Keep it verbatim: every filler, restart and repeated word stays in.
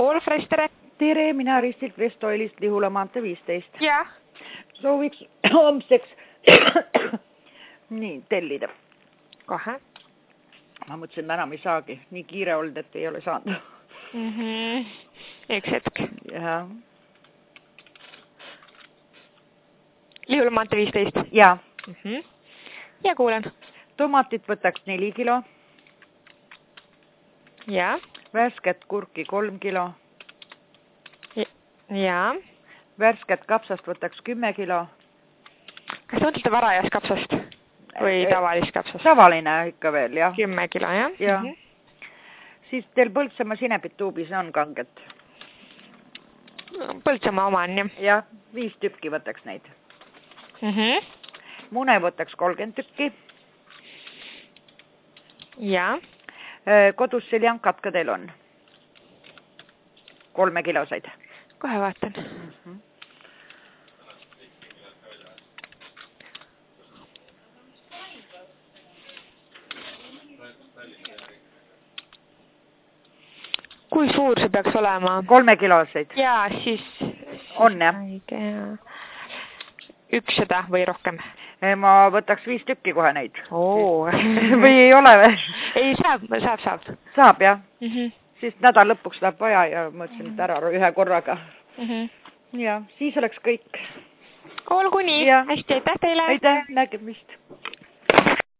Olfres, tere! Tere, mina Ristilt Vestoilist Lihula maantee viisteist. Jah. Sooviks homseks nii, tellida. Kohe. Ma mõtlesin, täna me ei saagi. Nii kiire olnud, et ei ole saanud. Mm -hmm. Üks hetk. Ja. Lihula maantee viisteist. Ja. Mm -hmm. Ja kuulen. Tomatit võtaks neli kilo. Ja. Värsket kurki kolm kilo. Ja. Värsket kapsast võtaks kümme kilo. Kas mõtlete varajas kapsast? Või tavalist kapsast? Tavaline ikka veel, jah. Kümme kilo, jah? Ja. Mm -hmm. Siis teil Põltsamaa sinepit tuubis on kanget? Põltsamaa oma on, jah? Jah, viis tükki võtaks neid. Mm -hmm. Mune võtaks kolmkümmend tükki. Ja. Kodus seljankad ka teil on? Kolme kilosaid. Kohe vaatan. Mm -hmm. Kui suur see peaks olema? Kolme kilosaid. Jaa, siis... On, jah? Ükssada või rohkem? Ma võtaks viis tükki kohe neid. Oo. Või ei ole või? Ei, saab, saab, saab. Saab, jah? Mm -hmm. Siis nädal lõpuks läheb vaja ja mõtlesin, et ära ühe korraga. Mm -hmm. Ja, siis oleks kõik. Olgu nii. Hästi, aitäh teile. Aitäh, nägemist.